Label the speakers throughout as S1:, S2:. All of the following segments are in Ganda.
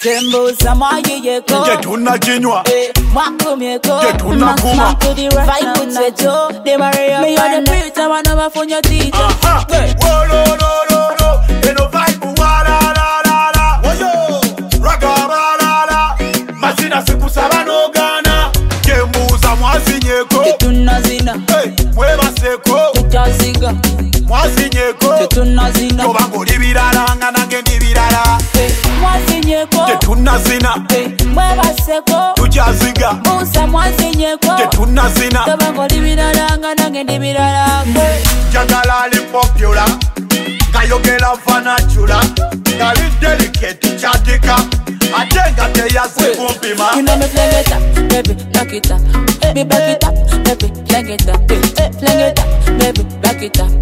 S1: Tembuza mwayeyeko
S2: Tetuna jinywa
S1: Mwakumyeko
S2: Tetuna kuma
S1: Fight with Seto They marry your me on the beat I wanna have on your teeth
S2: Whoa, no, no, no, no Eno vibe wala la la la Woyo Raga la la la Masina siku saba no gana Tembuza mwazinyeko
S1: Tetuna zina
S2: Mweba seko
S1: Tutaziga
S2: Mwazinyeko
S1: Tetuna zina
S2: Tobango libirala Nganange libirala
S1: Mwazinyeko
S2: Tetuna zina
S1: Mweba seko
S2: Tujaziga
S1: Musa mwazinyeko
S2: Tetuna zina
S1: Tobango libirala Nganange libirala
S2: Jagala li popular Gayogela fanachula Gali delicate chatika Atenga te ya se kumpima
S1: You know me fling it up, baby, knock it up Baby, back it up, baby, fling it up Fling it up, baby, back it up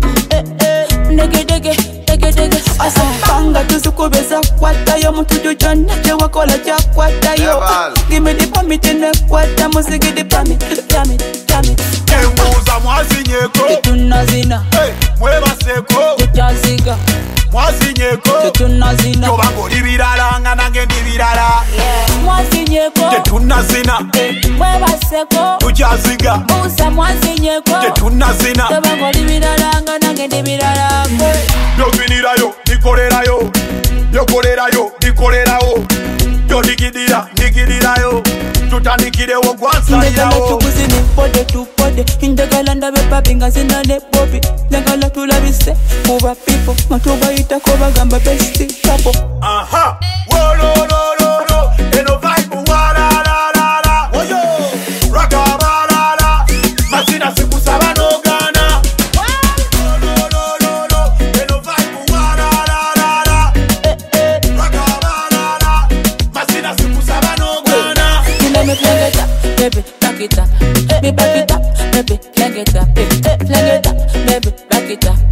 S1: Nigga, digga, digga, digga Asa panga tuzukubeza kwata yo Mutudu jona jewa kola ja kwata yo Give me the permit in the kwata Musigi the permit, permit, permit
S2: Tembuza mwazinyeko
S1: Tetuna zina
S2: Mweba seko
S1: Tutaziga
S2: Mwazinyeko
S1: Tetuna zina
S2: Tobango libirala Nganange libirala
S1: Mwazinyeko
S2: Tetuna zina
S1: Mweba seko
S2: Tujaziga
S1: Musa mwazinyeko
S2: Tetuna zina
S1: Tobango libirala Nganange libirala
S2: Yovinirayo, nikolerayo Yokolerayo, nikolerayo Yodigidira, nigidirayo Tutanikirewo
S1: Ndagala
S2: gwansalirawo
S1: tukuzini pode tupode Ndagala ndabe papinga zinane popi Ndagala tulabise kuba people Matuba itako bagamba besti couple
S2: Aha, wo lo lo lo lo Eno vibe wala la la la Woyo, raga la la la Masina siku saba no gana Wo lo lo lo lo Eno vibe wala la la la Raga la la la Masina siku saba no gana
S1: You know me fling it up, baby, back it up Baby, back it up, baby, fling it up Fling it up, baby, back it up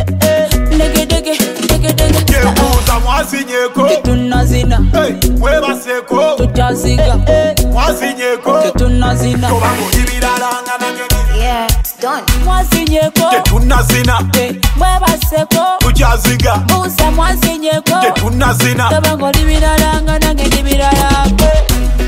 S1: Digga, digga, digga, digga
S2: Tembuza mwazinyeko
S1: Tetuna zina
S2: Mweba seko
S1: Tutaziga
S2: Mwazinyeko
S1: Tetuna zina
S2: Tobango libirala Nganange
S3: Yeah, it's done.
S1: Mwazinyeko
S2: Tetuna zina
S1: Mweba seko
S2: Tujaziga
S1: Musa mwazinyeko
S2: Tetuna zina
S1: Tobango libirala Nganange libirala